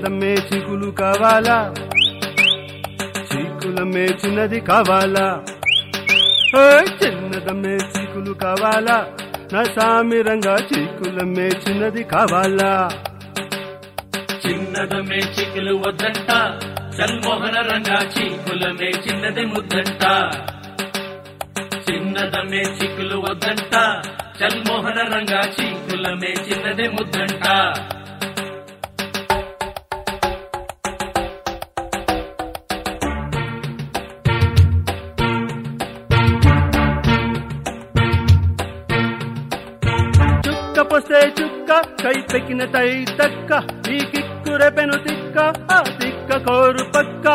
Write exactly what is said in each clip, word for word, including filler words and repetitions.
చిన్నదమ్మే చిగులు కావాలా చీకులమ్మే చిన్నది కావాలా చిన్నదమ్మే చీకులు కావాలా నా సామిరంగా చీకులమ్మే చిన్నది కావాలా చిన్నదమ్మే చిక్కులు వద్దంట చల్మోహన రంగా చీకులమే చిన్నది ముద్దంట చిన్నదమ్మే చిక్కులు వద్దంట చల్మోహన రంగా చీకులమే చిన్నది ముద్దంట పొసే చుక్క కై పెకిన తై తక్క ఈ కిక్కురె పెను తిక్క ఆ తిక్క కోరు పక్క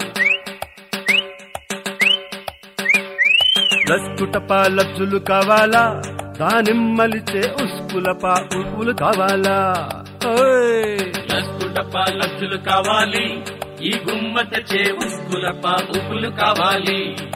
లస్కుటప లబ్జులు కావాలా దానిమ్మలిచే ఉస్కులప ఉప్పులు కావాలా లస్కుటప లబ్జులు కావాలి ఈ గుమ్మత చే ఉస్కులప ఉప్పులు కావాలి